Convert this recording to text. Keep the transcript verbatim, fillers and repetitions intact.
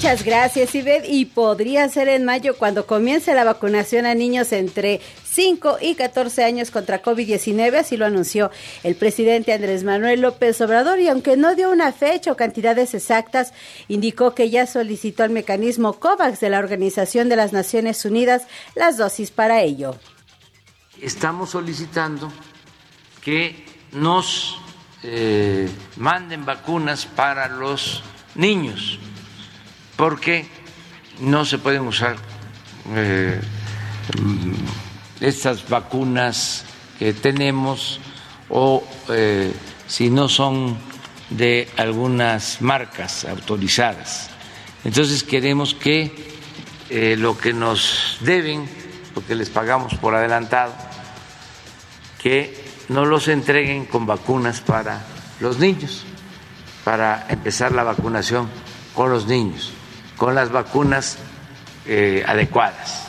Muchas gracias, Ivette. Y podría ser en mayo cuando comience la vacunación a niños entre cinco y catorce años contra COVID diecinueve, así lo anunció el presidente Andrés Manuel López Obrador, y aunque no dio una fecha o cantidades exactas, indicó que ya solicitó al mecanismo COVAX de la Organización de las Naciones Unidas las dosis para ello. Estamos solicitando que nos eh, manden vacunas para los niños, porque no se pueden usar eh, estas vacunas que tenemos o eh, si no son de algunas marcas autorizadas. Entonces queremos que eh, lo que nos deben, porque les pagamos por adelantado, que no los entreguen con vacunas para los niños, para empezar la vacunación con los niños, con las vacunas eh, adecuadas.